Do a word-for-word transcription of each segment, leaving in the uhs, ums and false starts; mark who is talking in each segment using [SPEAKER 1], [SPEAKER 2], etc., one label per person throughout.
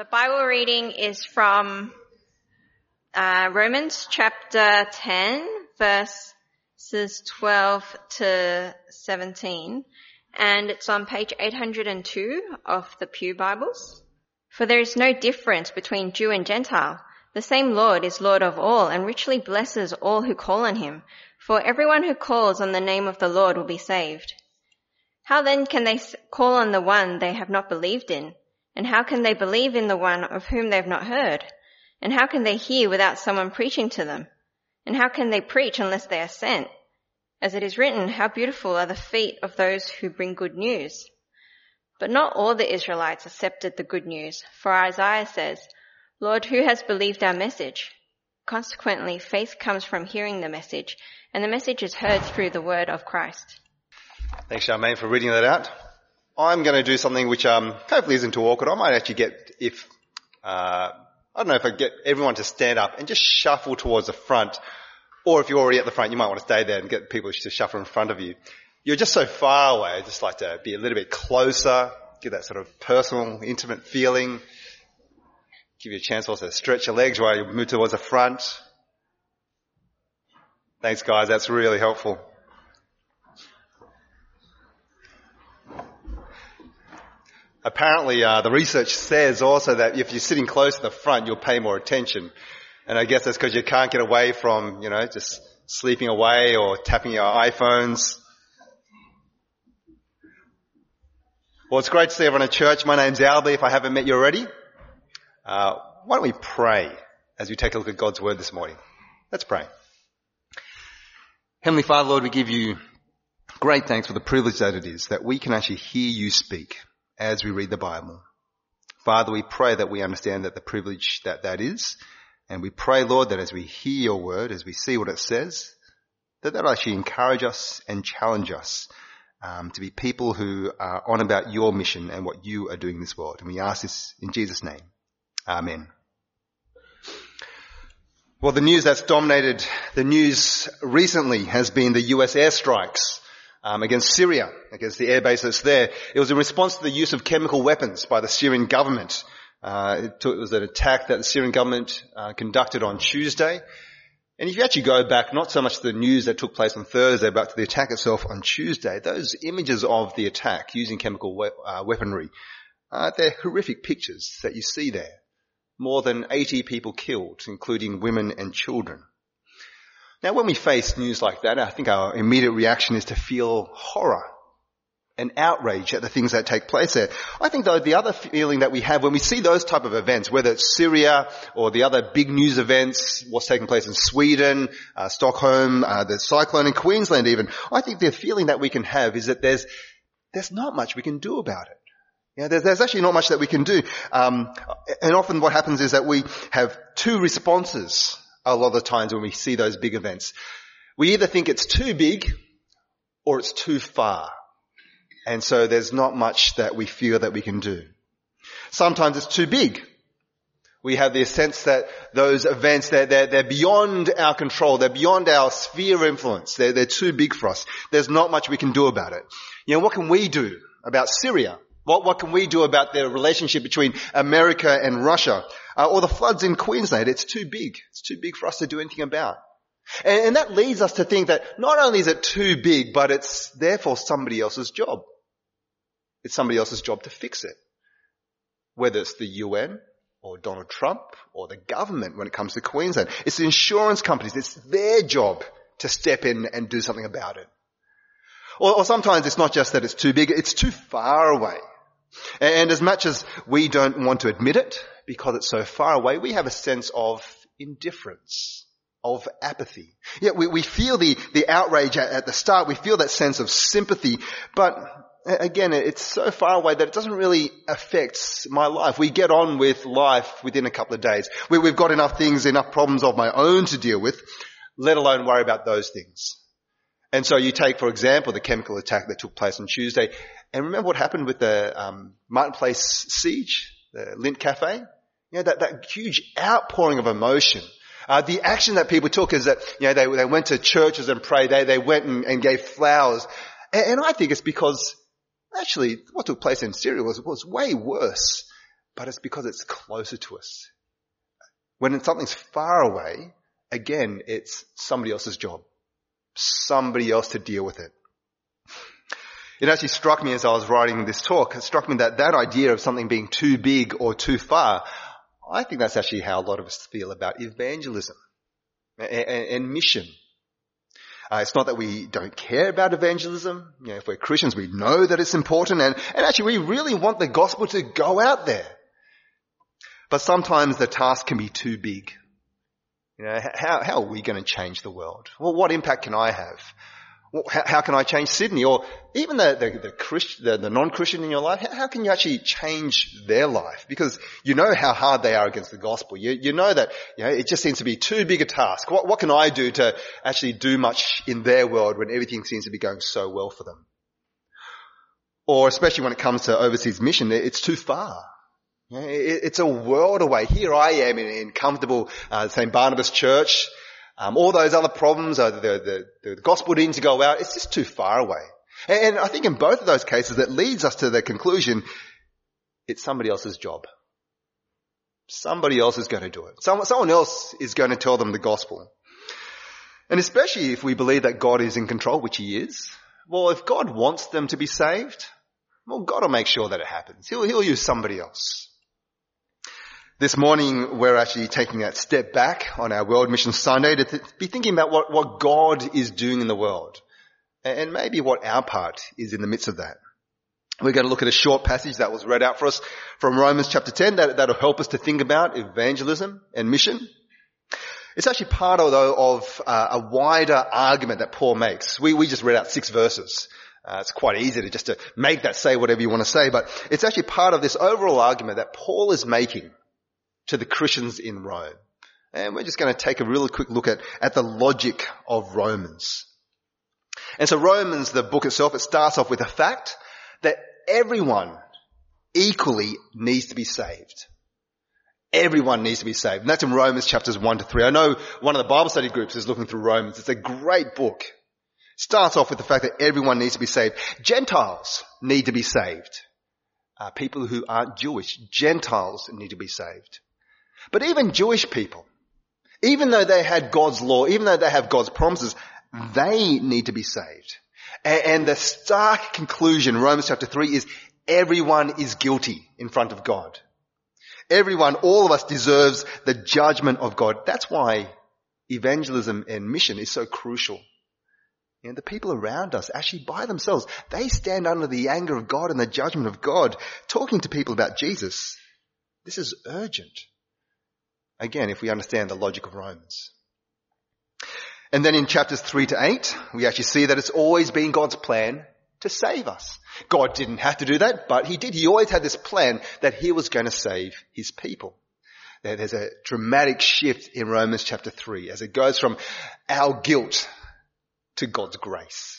[SPEAKER 1] The Bible reading is from uh, Romans chapter ten, verses twelve to seventeen, and it's on page eight hundred two of the Pew Bibles. For there is no difference between Jew and Gentile. The same Lord is Lord of all and richly blesses all who call on him. For everyone who calls on the name of the Lord will be saved. How then can they call on the one they have not believed in? And how can they believe in the one of whom they have not heard? And how can they hear without someone preaching to them? And how can they preach unless they are sent? As it is written, how beautiful are the feet of those who bring good news. But not all the Israelites accepted the good news, for Isaiah says, Lord, who has believed our message? Consequently, faith comes from hearing the message, and the message is heard through the word of Christ.
[SPEAKER 2] Thanks, Charmaine, for reading that out. I'm going to do something which um, hopefully isn't too awkward. I might actually get, if, uh, I don't know if I get everyone to stand up and just shuffle towards the front. Or if you're already at the front, you might want to stay there and get people to shuffle in front of you. You're just so far away. I just like to be a little bit closer, give that sort of personal, intimate feeling. Give you a chance also to stretch your legs while you move towards the front. Thanks, guys. That's really helpful. Apparently, uh, the research says also that if you're sitting close to the front, you'll pay more attention. And I guess that's because you can't get away from, you know, just sleeping away or tapping your iPhones. Well, it's great to see everyone at church. My name's Albie, if I haven't met you already. Uh, why don't we pray as we take a look at God's Word this morning? Let's pray. Heavenly Father, Lord, we give you great thanks for the privilege that it is that we can actually hear you speak as we read the Bible. Father, we pray that we understand that the privilege that that is, and we pray, Lord, that as we hear your word, as we see what it says, that that will actually encourage us and challenge us um, to be people who are on about your mission and what you are doing in this world. And we ask this in Jesus' name. Amen. Well, the news that's dominated the news recently has been the U S airstrikes Um, against Syria, against the airbase that's there. It was in response to the use of chemical weapons by the Syrian government. Uh, it, took, it was an attack that the Syrian government uh, conducted on Tuesday. And if you actually go back, not so much to the news that took place on Thursday, but to the attack itself on Tuesday, those images of the attack using chemical we- uh, weaponry, uh, they're horrific pictures that you see there. More than eighty people killed, including women and children. Now, when we face news like that, I think our immediate reaction is to feel horror and outrage at the things that take place there. I think, though, the other feeling that we have when we see those type of events, whether it's Syria or the other big news events, what's taking place in Sweden, uh, Stockholm, uh, the cyclone in Queensland even, I think the feeling that we can have is that there's there's not much we can do about it. You know, there's, there's actually not much that we can do. Um, and often what happens is that we have two responses a lot of the times when we see those big events. We either think it's too big or it's too far. And so there's not much that we feel that we can do. Sometimes it's too big. We have the sense that those events, they're, they're, they're beyond our control. They're beyond our sphere of influence. They're, they're too big for us. There's not much we can do about it. You know, what can we do about Syria? What, what can we do about the relationship between America and Russia? Uh, or the floods in Queensland? It's too big. It's too big for us to do anything about. And, and that leads us to think that not only is it too big, but it's therefore somebody else's job. It's somebody else's job to fix it. Whether it's the U N or Donald Trump or the government when it comes to Queensland. It's the insurance companies. It's their job to step in and do something about it. Or, or sometimes it's not just that it's too big, it's too far away. And, and as much as we don't want to admit it, because it's so far away, we have a sense of indifference, of apathy. Yeah, we, we feel the, the outrage at, at the start. We feel that sense of sympathy. But again, it's so far away that it doesn't really affect my life. We get on with life within a couple of days. We, we've got enough things, enough problems of my own to deal with, let alone worry about those things. And so you take, for example, the chemical attack that took place on Tuesday. And remember what happened with the um, Martin Place siege? The Lindt Cafe, you know, that, that huge outpouring of emotion. Uh, the action that people took is that, you know, they, they went to churches and prayed. They, they went and, and gave flowers. And, and I think it's because actually what took place in Syria was, was way worse but it's because it's closer to us. When something's far away, again, it's somebody else's job. Somebody else to deal with it. It actually struck me as I was writing this talk, it struck me that that idea of something being too big or too far, I think that's actually how a lot of us feel about evangelism and, and, and mission. Uh, it's not that we don't care about evangelism. You know, if we're Christians, we know that it's important, and, and actually we really want the gospel to go out there. But sometimes the task can be too big. You know, how, how are we going to change the world? Well, what impact can I have? Well, how, how can I change Sydney? Or even the, the, the, Christ, the, the non-Christian in your life, how, how can you actually change their life? Because you know how hard they are against the gospel. You, you know that, you know, it just seems to be too big a task. What, what can I do to actually do much in their world when everything seems to be going so well for them? Or especially when it comes to overseas mission, it's too far. It's a world away. Here I am in, in comfortable uh, Saint Barnabas Church. Um, all those other problems, uh, the, the, the gospel needing to go out, it's just too far away. And, and I think in both of those cases, it leads us to the conclusion, it's somebody else's job. Somebody else is going to do it. Someone, someone else is going to tell them the gospel. And especially if we believe that God is in control, which he is, well, if God wants them to be saved, well, God will make sure that it happens. He'll, he'll use somebody else. This morning, we're actually taking that step back on our World Mission Sunday to th- be thinking about what, what God is doing in the world and, and maybe what our part is in the midst of that. We're going to look at a short passage that was read out for us from Romans chapter ten that, that'll help us to think about evangelism and mission. It's actually part of, though, of uh, a wider argument that Paul makes. We, we just read out six verses. Uh, it's quite easy to just to make that say whatever you want to say, but it's actually part of this overall argument that Paul is making to the Christians in Rome. And we're just going to take a really quick look at, at the logic of Romans. And so Romans, the book itself, it starts off with the fact that everyone equally needs to be saved. Everyone needs to be saved. And that's in Romans chapters one to three. I know one of the Bible study groups is looking through Romans. It's a great book. It starts off with the fact that everyone needs to be saved. Gentiles need to be saved. Uh, people who aren't Jewish, Gentiles need to be saved. But even Jewish people, even though they had God's law, even though they have God's promises, they need to be saved. And, and the stark conclusion, Romans chapter three, is everyone is guilty in front of God. Everyone, all of us deserves the judgment of God. That's why evangelism and mission is so crucial. And the people around us, actually by themselves, they stand under the anger of God and the judgment of God, talking to people about Jesus. This is urgent. Again, if we understand the logic of Romans. And then in chapters three to eight, we actually see that it's always been God's plan to save us. God didn't have to do that, but he did. He always had this plan that he was going to save his people. There's a dramatic shift in Romans chapter three as it goes from our guilt to God's grace.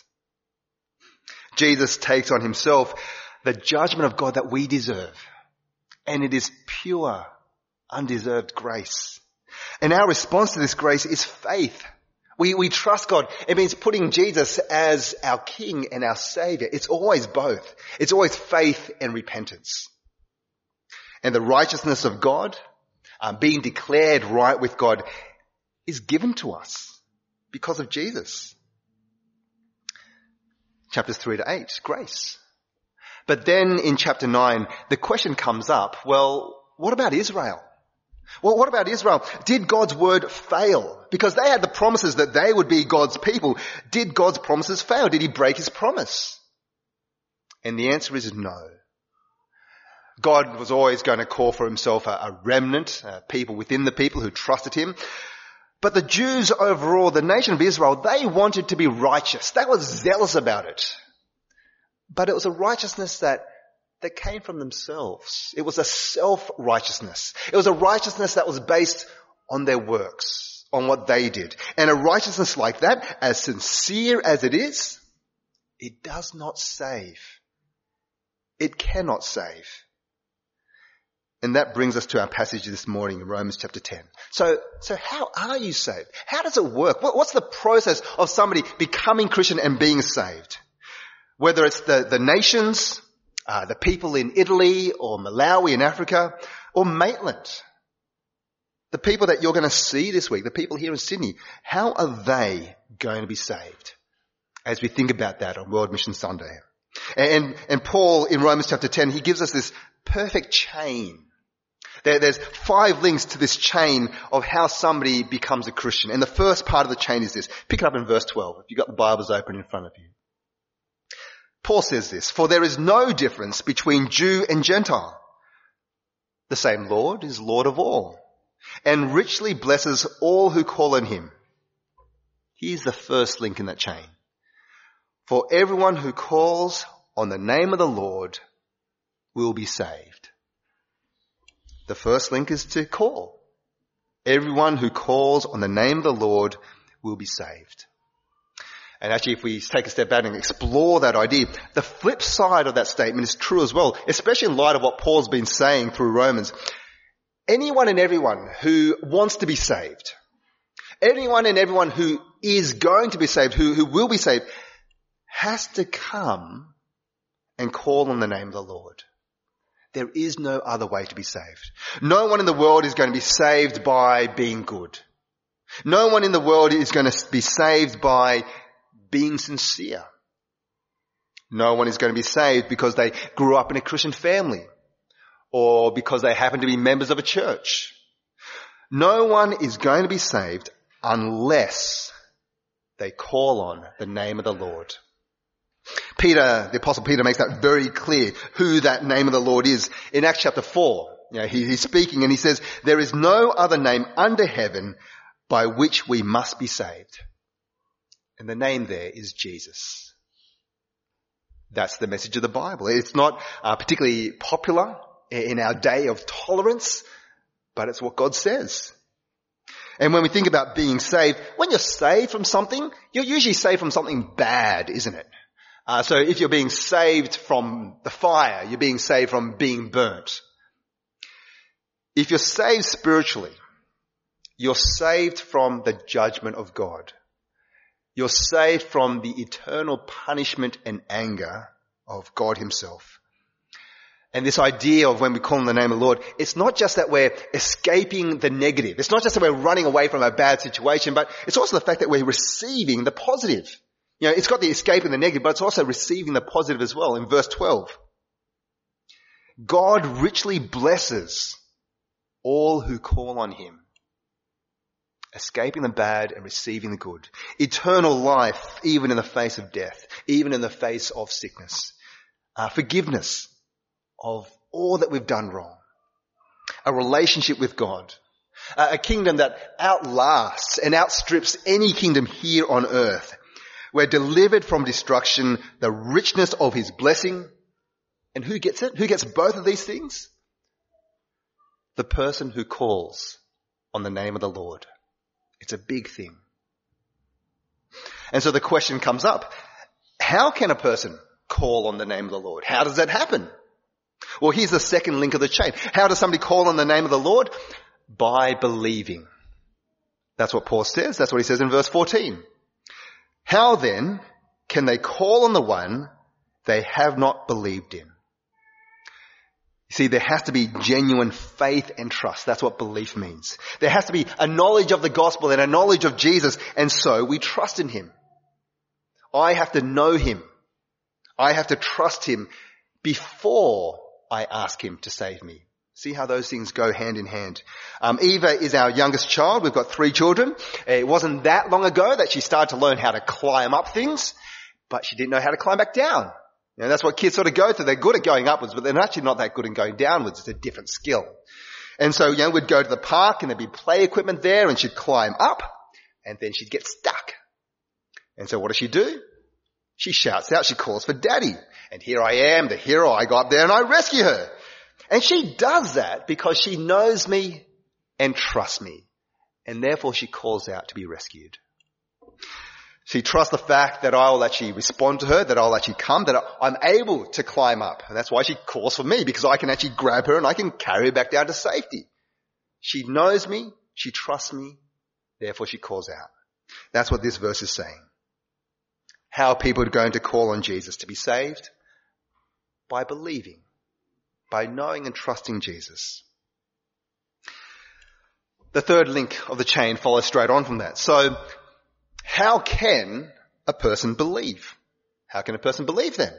[SPEAKER 2] Jesus takes on himself the judgment of God that we deserve. And it is pure, undeserved grace. And our response to this grace is faith. We, we trust God. It means putting Jesus as our King and our Savior. It's always both. It's always faith and repentance. And the righteousness of God, um, being declared right with God, is given to us because of Jesus. Chapters three to eight, grace. But then in chapter nine, the question comes up, well, what about Israel? Well, what about Israel? Did God's word fail? Because they had the promises that they would be God's people. Did God's promises fail? Did he break his promise? And the answer is no. God was always going to call for himself a, a remnant, uh, people within the people who trusted him. But the Jews overall, the nation of Israel, they wanted to be righteous. They were zealous about it. But it was a righteousness that that came from themselves. It was a self-righteousness. It was a righteousness that was based on their works, on what they did. And a righteousness like that, as sincere as it is, it does not save. It cannot save. And that brings us to our passage this morning in Romans chapter ten. So, so how are you saved? How does it work? What, what's the process of somebody becoming Christian and being saved? Whether it's the, the nations, uh, the people in Italy or Malawi in Africa or Maitland. The people that you're going to see this week, the people here in Sydney, how are they going to be saved? As we think about that on World Mission Sunday. And, and Paul in Romans chapter ten, he gives us this perfect chain. There, there's five links to this chain of how somebody becomes a Christian. And the first part of the chain is this. Pick it up in verse twelve, if you've got the Bibles open in front of you. Paul says this, "For there is no difference between Jew and Gentile. The same Lord is Lord of all, and richly blesses all who call on him." Here's the first link in that chain. "For everyone who calls on the name of the Lord will be saved." The first link is to call. Everyone who calls on the name of the Lord will be saved. And actually, if we take a step back and explore that idea, the flip side of that statement is true as well, especially in light of what Paul's been saying through Romans. Anyone and everyone who wants to be saved, anyone and everyone who is going to be saved, who, who will be saved, has to come and call on the name of the Lord. There is no other way to be saved. No one in the world is going to be saved by being good. No one in the world is going to be saved by being sincere. No one is going to be saved because they grew up in a Christian family or because they happen to be members of a church. No one is going to be saved unless they call on the name of the Lord. Peter, the Apostle Peter, makes that very clear who that name of the Lord is. In Acts chapter four, you know, he, he's speaking and he says, "There is no other name under heaven by which we must be saved." And the name there is Jesus. That's the message of the Bible. It's not uh, particularly popular in our day of tolerance, but it's what God says. And when we think about being saved, when you're saved from something, you're usually saved from something bad, isn't it? Uh, so if you're being saved from the fire, you're being saved from being burnt. If you're saved spiritually, you're saved from the judgment of God. You're saved from the eternal punishment and anger of God himself. And this idea of when we call on the name of the Lord, it's not just that we're escaping the negative. It's not just that we're running away from a bad situation, but it's also the fact that we're receiving the positive. You know, it's got the escape and the negative, but it's also receiving the positive as well. In verse twelve, God richly blesses all who call on him. Escaping the bad and receiving the good. Eternal life, even in the face of death, even in the face of sickness. Uh, forgiveness of all that we've done wrong. A relationship with God. Uh, a kingdom that outlasts and outstrips any kingdom here on earth. We're delivered from destruction, the richness of his blessing. And who gets it? Who gets both of these things? The person who calls on the name of the Lord. It's a big thing. And so the question comes up, how can a person call on the name of the Lord? How does that happen? Well, here's the second link of the chain. How does somebody call on the name of the Lord? By believing. That's what Paul says. That's what he says in verse fourteen. How then can they call on the one they have not believed in? You see, there has to be genuine faith and trust. That's what belief means. There has to be a knowledge of the gospel and a knowledge of Jesus, and so we trust in him. I have to know him. I have to trust him before I ask him to save me. See how those things go hand in hand. Um, Eva is our youngest child. We've got three children. It wasn't that long ago that she started to learn how to climb up things, but she didn't know how to climb back down. You know, that's what kids sort of go through. They're good at going upwards, but they're actually not that good at going downwards. It's a different skill. And so, you know, we'd go to the park and there'd be play equipment there and she'd climb up and then she'd get stuck. And so what does she do? She shouts out, she calls for daddy. And here I am, the hero. I go up there and I rescue her. And she does that because she knows me and trusts me. And therefore she calls out to be rescued. She trusts the fact that I'll actually respond to her, that I'll actually come, that I'm able to climb up. And that's why she calls for me, because I can actually grab her and I can carry her back down to safety. She knows me, she trusts me, therefore she calls out. That's what this verse is saying. How are people going to call on Jesus to be saved? by believing, by knowing and trusting Jesus. The third link of the chain follows straight on from that. So, how can a person believe? How can a person believe then?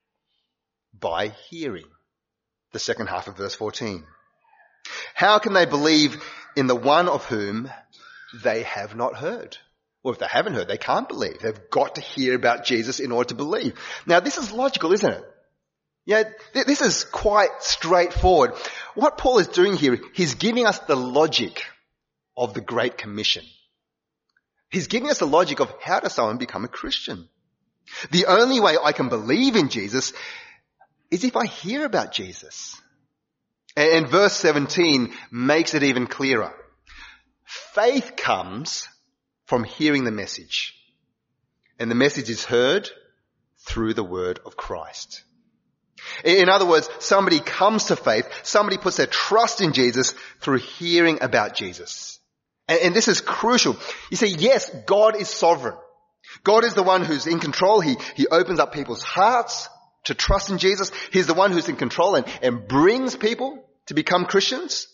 [SPEAKER 2] By hearing. The second half of verse fourteen. How can they believe in the one of whom they have not heard? Well, if they haven't heard, they can't believe. They've got to hear about Jesus in order to believe. Now, this is logical, isn't it? Yeah, th- this is quite straightforward. What Paul is doing here, he's giving us the logic of the Great Commission. He's giving us the logic of how does someone become a Christian. The only way I can believe in Jesus is if I hear about Jesus. And verse seventeen makes it even clearer. Faith comes from hearing the message. And the message is heard through the word of Christ. In other words, somebody comes to faith, somebody puts their trust in Jesus through hearing about Jesus. And, and this is crucial. You see, yes, God is sovereign. God is the one who's in control. He, he opens up people's hearts to trust in Jesus. He's the one who's in control and, and brings people to become Christians.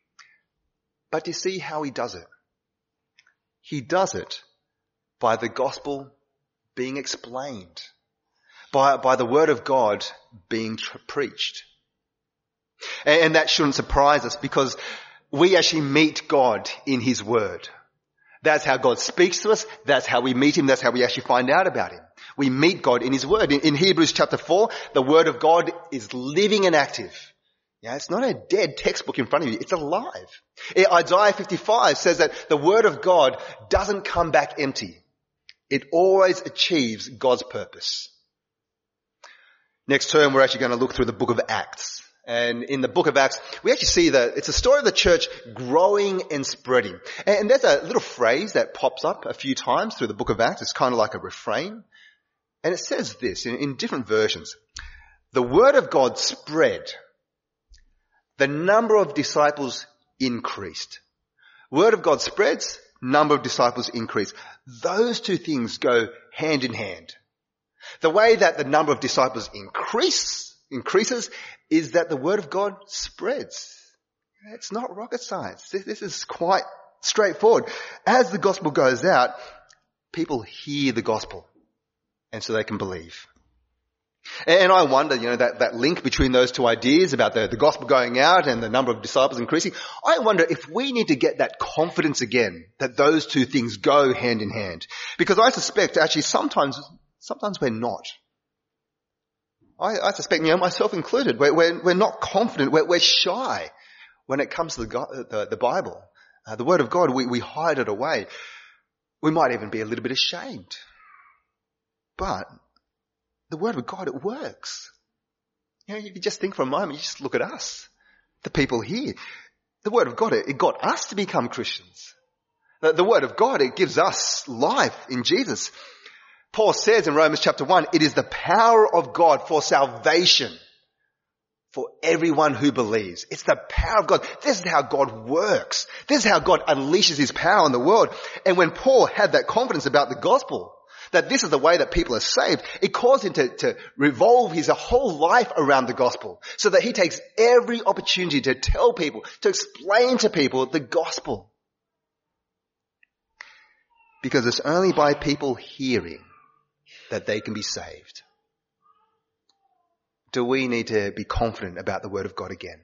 [SPEAKER 2] But you see how he does it? He does it by the gospel being explained, by, by the word of God being tr- preached. And, and that shouldn't surprise us because we actually meet God in his word. That's how God speaks to us. That's how we meet him. That's how we actually find out about him. We meet God in his word. In, in Hebrews chapter four, the word of God is living and active. Yeah, it's not a dead textbook in front of you. It's alive. Isaiah fifty-five says that the word of God doesn't come back empty. It always achieves God's purpose. Next term, we're actually going to look through the book of Acts. And in the book of Acts, we actually see that it's a story of the church growing and spreading. And there's a little phrase that pops up a few times through the book of Acts. It's kind of like a refrain. And it says this in, in different versions. The word of God spread. The number of disciples increased. Word of God spreads, number of disciples increase. Those two things go hand in hand. The way that the number of disciples increase, increases is that the word of God spreads. It's not rocket science. This, this is quite straightforward. As the gospel goes out, people hear the gospel and so they can believe. And I wonder, you know, that, that link between those two ideas about the, the gospel going out and the number of disciples increasing, I wonder if we need to get that confidence again that those two things go hand in hand. Because I suspect actually sometimes, sometimes we're not. I, I suspect, you know, myself included, we're, we're, we're not confident, we're, we're shy when it comes to the, God, the, the Bible. Uh, the Word of God, we, we hide it away. We might even be a little bit ashamed. But the Word of God, it works. You know, you can just think for a moment, you just look at us, the people here. The Word of God, it, it got us to become Christians. The, the Word of God, it gives us life in Jesus. Paul says in Romans chapter one, it is the power of God for salvation for everyone who believes. It's the power of God. This is how God works. This is how God unleashes his power in the world. And when Paul had that confidence about the gospel, that this is the way that people are saved, it caused him to, to revolve his whole life around the gospel so that he takes every opportunity to tell people, to explain to people the gospel. Because it's only by people hearing that they can be saved. Do we need to be confident about the word of God again?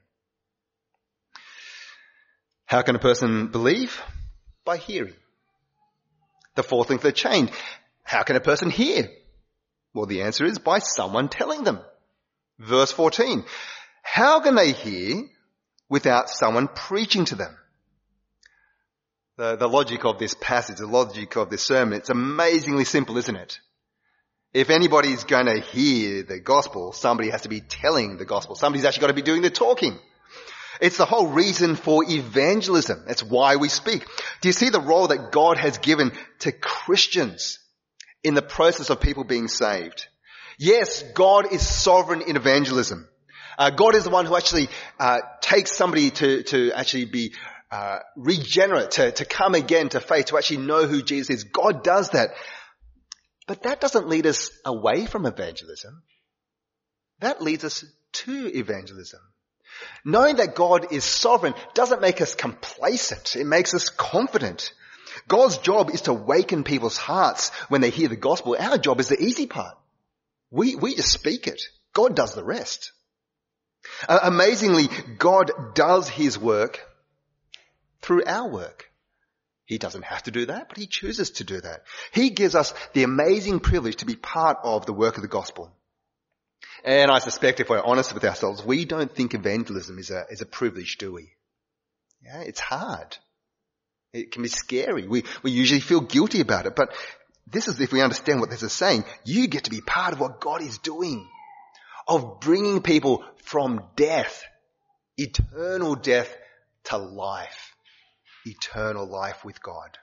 [SPEAKER 2] How can a person believe? By hearing. The fourth link of the chain. How can a person hear? Well, the answer is by someone telling them. Verse fourteen. How can they hear without someone preaching to them? The, the logic of this passage, the logic of this sermon, it's amazingly simple, isn't it? If anybody's going to hear the gospel, somebody has to be telling the gospel. Somebody's actually got to be doing the talking. It's the whole reason for evangelism. That's why we speak. Do you see the role that God has given to Christians in the process of people being saved? Yes, God is sovereign in evangelism. Uh, God is the one who actually uh, takes somebody to, to actually be uh, regenerate, to, to come again to faith, to actually know who Jesus is. God does that. But that doesn't lead us away from evangelism. That leads us to evangelism. Knowing that God is sovereign doesn't make us complacent. It makes us confident. God's job is to awaken people's hearts when they hear the gospel. Our job is the easy part. We, we just speak it. God does the rest. Uh, amazingly, God does his work through our work. He doesn't have to do that, but he chooses to do that. He gives us the amazing privilege to be part of the work of the gospel. And I suspect if we're honest with ourselves, we don't think evangelism is a, is a privilege, do we? Yeah, it's hard. It can be scary. We, we usually feel guilty about it, but this is if we understand what this is saying. You get to be part of what God is doing, of bringing people from death, eternal death, to life, eternal life with God.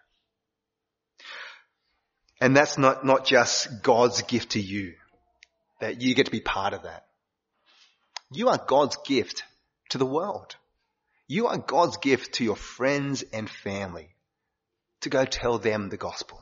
[SPEAKER 2] And that's not, not just God's gift to you, that you get to be part of that. You are God's gift to the world. You are God's gift to your friends and family to go tell them the gospel.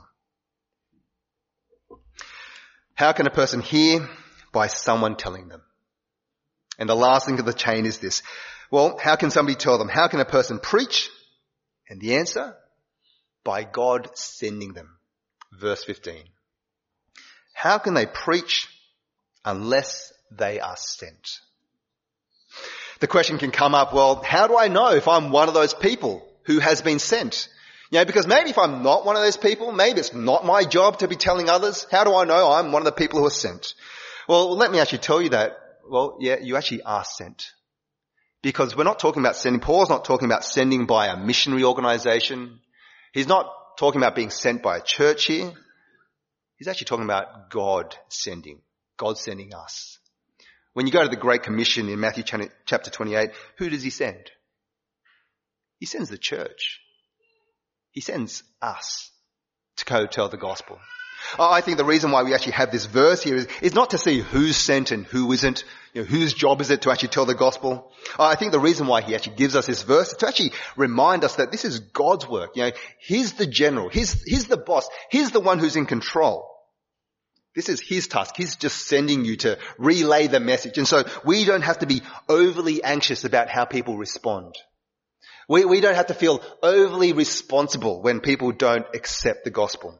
[SPEAKER 2] How can a person hear? By someone telling them. And the last link of the chain is this. Well, how can somebody tell them? How can a person preach? And the answer? By God sending them. Verse fifteen. How can they preach unless they are sent? The question can come up, well, how do I know if I'm one of those people who has been sent? You know, because maybe if I'm not one of those people, maybe it's not my job to be telling others. How do I know I'm one of the people who are sent? Well, let me actually tell you that. Well, yeah, you actually are sent. Because we're not talking about sending. Paul's not talking about sending by a missionary organization. He's not talking about being sent by a church here. He's actually talking about God sending. God sending us. When you go to the Great Commission in Matthew chapter twenty-eight, who does he send? He sends the church. He sends us to go tell the gospel. I think the reason why we actually have this verse here is, is not to see who's sent and who isn't, you know, whose job is it to actually tell the gospel. I think the reason why he actually gives us this verse is to actually remind us that this is God's work. You know, he's the general, he's, he's the boss, he's the one who's in control. This is his task. He's just sending you to relay the message. And so we don't have to be overly anxious about how people respond. We, we don't have to feel overly responsible when people don't accept the gospel.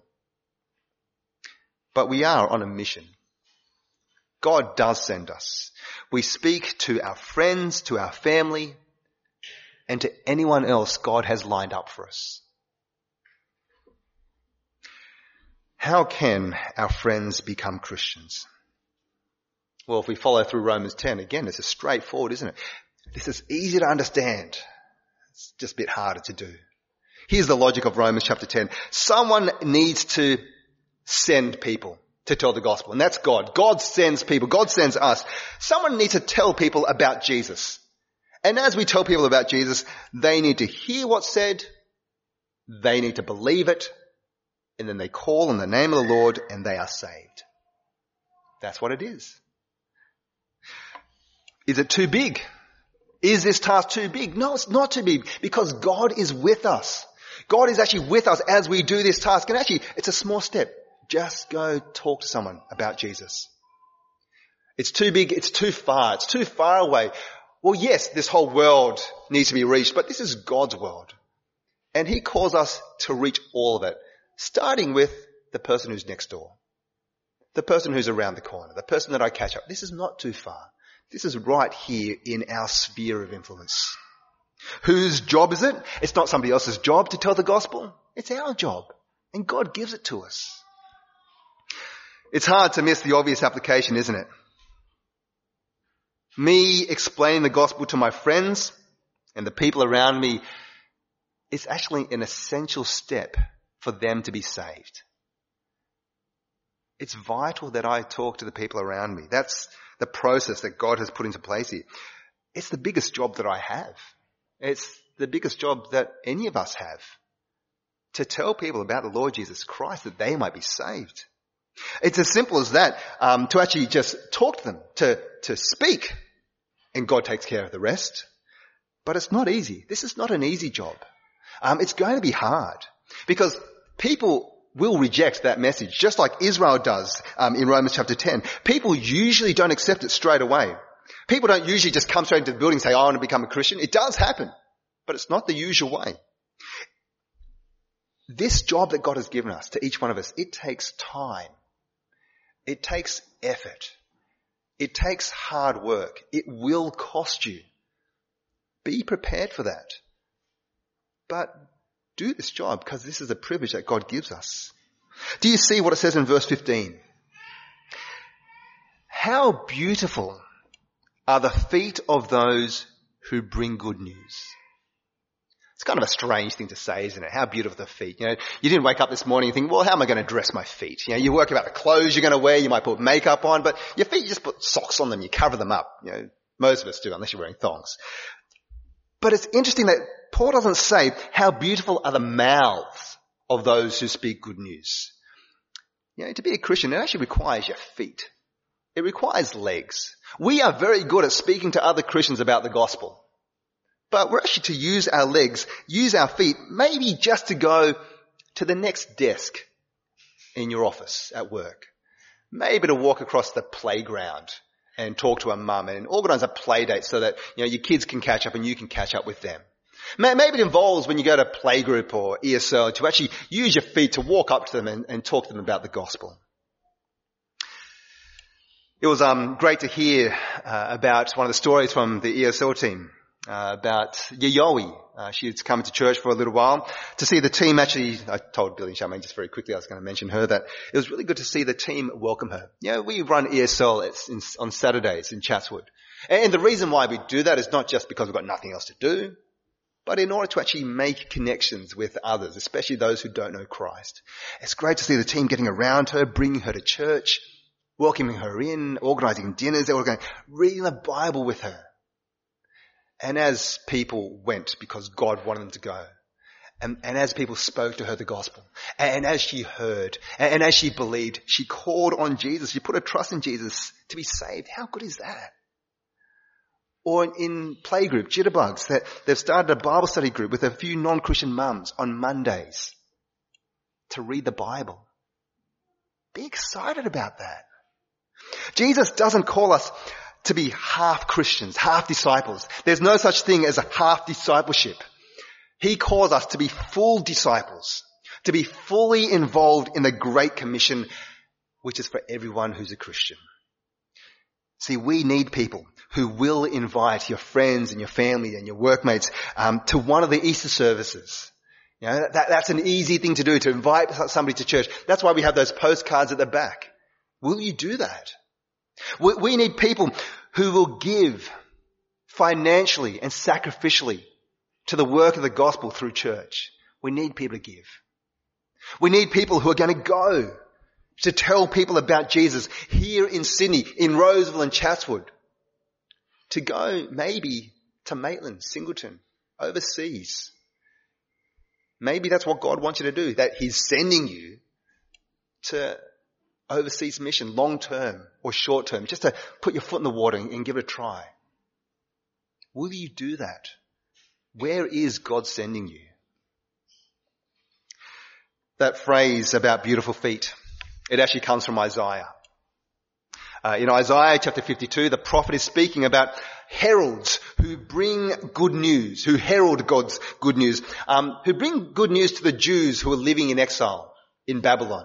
[SPEAKER 2] But we are on a mission. God does send us. We speak to our friends, to our family, and to anyone else God has lined up for us. How can our friends become Christians? Well, if we follow through Romans ten, again, this is straightforward, isn't it? This is easy to understand. It's just a bit harder to do. Here's the logic of Romans chapter ten. Someone needs to send people to tell the gospel, and that's God. God sends people. God sends us. Someone needs to tell people about Jesus. And as we tell people about Jesus, they need to hear what's said, they need to believe it, and then they call on the name of the Lord and they are saved. That's what it is. Is it too big? Is this task too big? No, it's not too big, because God is with us. God is actually with us as we do this task. And actually, it's a small step. Just go talk to someone about Jesus. It's too big. It's too far. It's too far away. Well, yes, this whole world needs to be reached, but this is God's world. And he calls us to reach all of it, starting with the person who's next door, the person who's around the corner, the person that I catch up. This is not too far. This is right here in our sphere of influence. Whose job is it? It's not somebody else's job to tell the gospel. It's our job. And God gives it to us. It's hard to miss the obvious application, isn't it? Me explaining the gospel to my friends and the people around me is actually an essential step for them to be saved. It's vital that I talk to the people around me. That's the process that God has put into place here. It's the biggest job that I have. It's the biggest job that any of us have, to tell people about the Lord Jesus Christ, that they might be saved. It's as simple as that, um, to actually just talk to them, to, to speak, and God takes care of the rest. But it's not easy. This is not an easy job. Um, it's going to be hard, because people will reject that message, just like Israel does um, in Romans chapter ten. People usually don't accept it straight away. People don't usually just come straight into the building and say, I want to become a Christian. It does happen, but it's not the usual way. This job that God has given us, to each one of us, it takes time. It takes effort. It takes hard work. It will cost you. Be prepared for that. But do this job because this is a privilege that God gives us. Do you see what it says in verse fifteen? How beautiful are the feet of those who bring good news. It's kind of a strange thing to say, isn't it? How beautiful the feet. You know, you didn't wake up this morning and think, well, how am I going to dress my feet? You know, you work about the clothes you're going to wear, you might put makeup on, but your feet, you just put socks on them, you cover them up. You know, most of us do, unless you're wearing thongs. But it's interesting that Paul doesn't say how beautiful are the mouths of those who speak good news. You know, to be a Christian, it actually requires your feet. It requires legs. We are very good at speaking to other Christians about the gospel. But we're actually to use our legs, use our feet, maybe just to go to the next desk in your office at work. Maybe to walk across the playground and talk to a mum and organise a play date so that, you know, your kids can catch up and you can catch up with them. Maybe it involves when you go to playgroup or E S L to actually use your feet to walk up to them and, and talk to them about the gospel. It was um, great to hear uh, about one of the stories from the E S L team. Uh, about Yayowi. Uh, she had come to church for a little while. To see the team actually, I told Billy and Charmaine just very quickly, I was going to mention her, that it was really good to see the team welcome her. You know, we run E S L it's in, on Saturdays in Chatswood. And, and the reason why we do that is not just because we've got nothing else to do, but in order to actually make connections with others, especially those who don't know Christ. It's great to see the team getting around her, bringing her to church, welcoming her in, organising dinners. They were going, reading the Bible with her. And as people went, because God wanted them to go, and, and as people spoke to her the gospel, and, and as she heard, and, and as she believed, she called on Jesus. She put her trust in Jesus to be saved. How good is that? Or in playgroup, Jitterbugs, that they've started a Bible study group with a few non-Christian mums on Mondays to read the Bible. Be excited about that. Jesus doesn't call us to be half Christians, half disciples. There's no such thing as a half discipleship. He calls us to be full disciples, to be fully involved in the Great Commission, which is for everyone who's a Christian. See, we need people who will invite your friends and your family and your workmates um, to one of the Easter services. You know, that, that's an easy thing to do, to invite somebody to church. That's why we have those postcards at the back. Will you do that? We need people who will give financially and sacrificially to the work of the gospel through church. We need people to give. We need people who are going to go to tell people about Jesus here in Sydney, in Roseville and Chatswood. To go maybe to Maitland, Singleton, overseas. Maybe that's what God wants you to do, that He's sending you to overseas mission, long term or short term, just to put your foot in the water and, and give it a try. Will you do that? Where is God sending you? That phrase about beautiful feet, it actually comes from Isaiah. Uh, in Isaiah chapter fifty-two, the prophet is speaking about heralds who bring good news, who herald God's good news, um, who bring good news to the Jews who are living in exile in Babylon.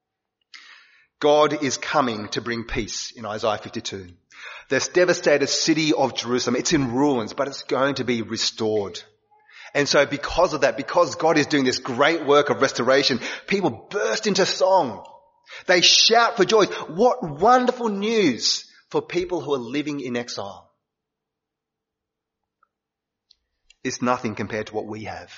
[SPEAKER 2] God is coming to bring peace in Isaiah fifty-two. This devastated city of Jerusalem, it's in ruins, but it's going to be restored. And so because of that, because God is doing this great work of restoration, people burst into song. They shout for joy. What wonderful news for people who are living in exile. It's nothing compared to what we have.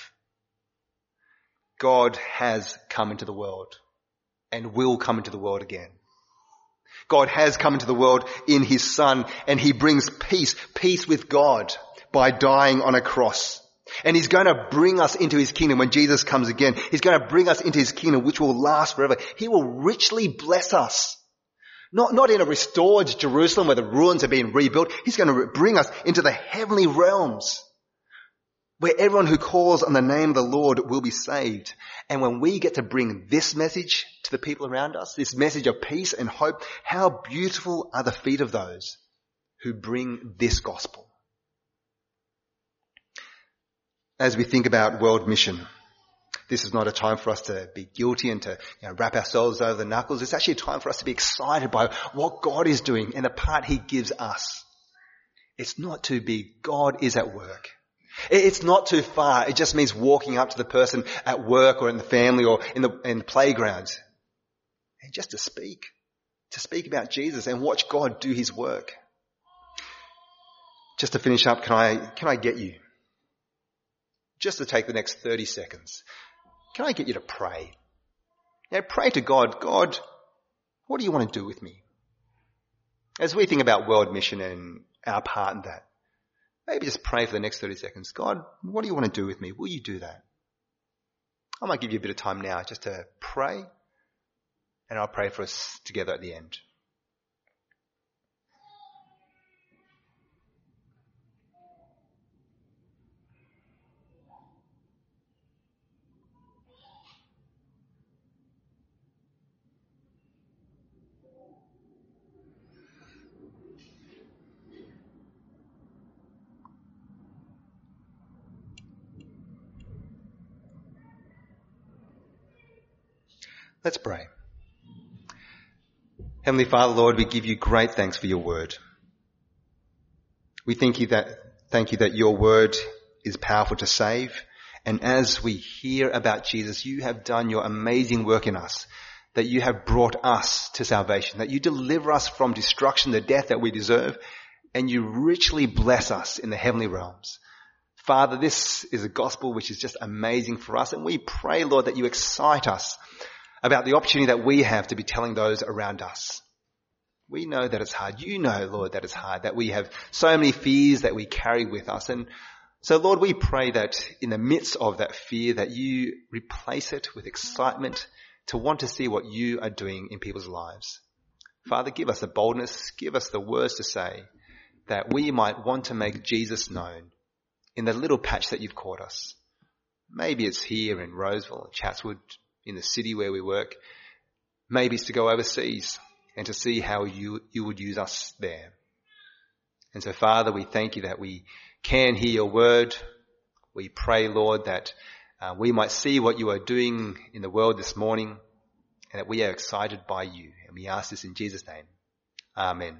[SPEAKER 2] God has come into the world and will come into the world again. God has come into the world in His Son, and He brings peace, peace with God by dying on a cross. And He's going to bring us into His kingdom when Jesus comes again. He's going to bring us into His kingdom, which will last forever. He will richly bless us. Not, not in a restored Jerusalem where the ruins are being rebuilt. He's going to bring us into the heavenly realms where everyone who calls on the name of the Lord will be saved. And when we get to bring this message to the people around us, this message of peace and hope, how beautiful are the feet of those who bring this gospel. As we think about world mission, this is not a time for us to be guilty and to you know, wrap ourselves over the knuckles. It's actually a time for us to be excited by what God is doing and the part he gives us. It's not too big. God is at work. It's not too far. It just means walking up to the person at work or in the family or in the, in the playground. And just to speak. To speak about Jesus and watch God do his work. Just to finish up, can I, can I get you? Just to take the next thirty seconds. Can I get you to pray? Now pray to God. God, what do you want to do with me? As we think about world mission and our part in that, maybe just pray for the next thirty seconds. God, what do you want to do with me? Will you do that? I might give you a bit of time now just to pray, and I'll pray for us together at the end. Let's pray. Heavenly Father, Lord, we give you great thanks for your word. We thank you that, thank you that your word is powerful to save. And as we hear about Jesus, you have done your amazing work in us, that you have brought us to salvation, that you deliver us from destruction, the death that we deserve, and you richly bless us in the heavenly realms. Father, this is a gospel which is just amazing for us. And we pray, Lord, that you excite us about the opportunity that we have to be telling those around us. We know that it's hard. You know, Lord, that it's hard, that we have so many fears that we carry with us. And so, Lord, we pray that in the midst of that fear, that you replace it with excitement to want to see what you are doing in people's lives. Father, give us the boldness, give us the words to say that we might want to make Jesus known in the little patch that you've called us. Maybe it's here in Roseville, Chatswood, in the city where we work. Maybe it's to go overseas and to see how you, you would use us there. And so, Father, we thank you that we can hear your word. We pray, Lord, that uh, we might see what you are doing in the world this morning and that we are excited by you. And we ask this in Jesus' name. Amen.